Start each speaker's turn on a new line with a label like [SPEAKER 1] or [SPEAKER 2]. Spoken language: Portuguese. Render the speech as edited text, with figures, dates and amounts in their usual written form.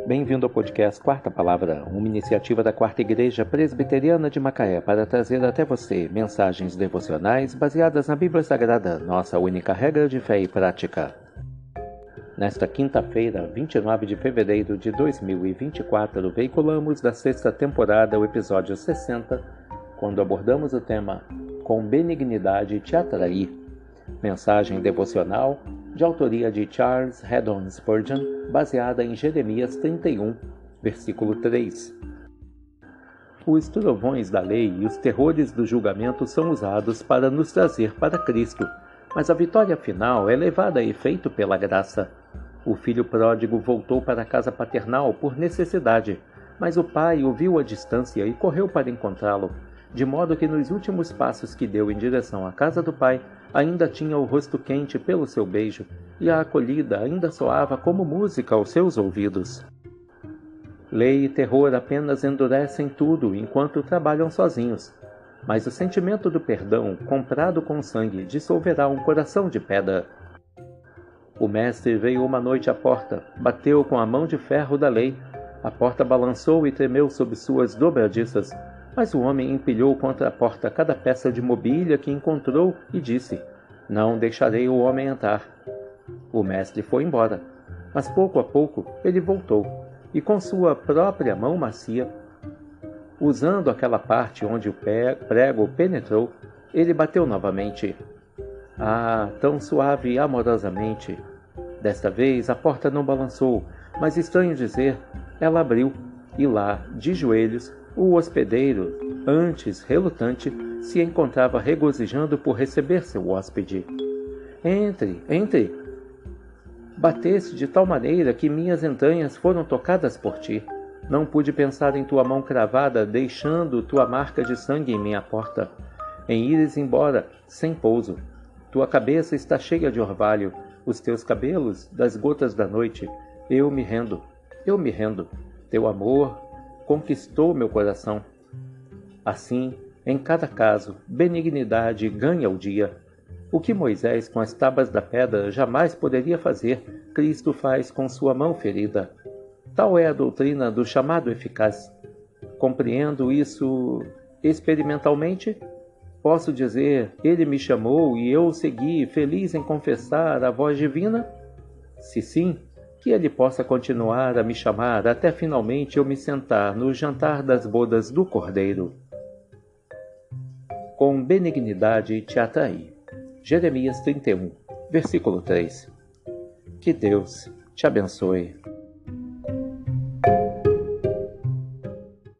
[SPEAKER 1] Bem-vindo ao podcast Quarta Palavra, uma iniciativa da Quarta Igreja Presbiteriana de Macaé para trazer até você mensagens devocionais baseadas na Bíblia Sagrada, nossa única regra de fé e prática. Nesta quinta-feira, 29 de fevereiro de 2024, veiculamos da sexta temporada o episódio 60, quando abordamos o tema Com Benignidade Te Atraí. Mensagem devocional de autoria de Charles Haddon Spurgeon, baseada em Jeremias 31, versículo 3. Os trovões da lei e os terrores do julgamento são usados para nos trazer para Cristo, mas a vitória final é levada a efeito pela graça. O filho pródigo voltou para a casa paternal por necessidade, mas o pai o viu à distância e correu para encontrá-lo, de modo que nos últimos passos que deu em direção à casa do pai, ainda tinha o rosto quente pelo seu beijo, e a acolhida ainda soava como música aos seus ouvidos. Lei e terror apenas endurecem tudo enquanto trabalham sozinhos, mas o sentimento do perdão, comprado com sangue, dissolverá um coração de pedra. O mestre veio uma noite à porta, bateu com a mão de ferro da lei. A porta balançou e tremeu sob suas dobradiças, mas o homem empilhou contra a porta cada peça de mobília que encontrou e disse: "Não deixarei o homem entrar." O mestre foi embora, mas pouco a pouco ele voltou, e com sua própria mão macia, usando aquela parte onde o prego penetrou, ele bateu novamente. Ah, tão suave e amorosamente! Desta vez a porta não balançou, mas, estranho dizer, ela abriu, e lá, de joelhos, o hospedeiro, antes relutante, se encontrava regozijando por receber seu hóspede. Entre, entre! Bateste de tal maneira que minhas entranhas foram tocadas por ti. Não pude pensar em tua mão cravada, deixando tua marca de sangue em minha porta. Em ires embora, sem pouso. Tua cabeça está cheia de orvalho, os teus cabelos das gotas da noite. Eu me rendo. Teu amor conquistou meu coração. Assim, em cada caso, benignidade ganha o dia. O que Moisés com as tábuas da pedra jamais poderia fazer, Cristo faz com sua mão ferida. Tal é a doutrina do chamado eficaz. Compreendo isso experimentalmente? Posso dizer, ele me chamou e eu o segui, feliz em confessar a voz divina? Se sim, que ele possa continuar a me chamar até finalmente eu me sentar no jantar das bodas do Cordeiro. Com benignidade te atraí. Jeremias 31, versículo 3. Que Deus te abençoe.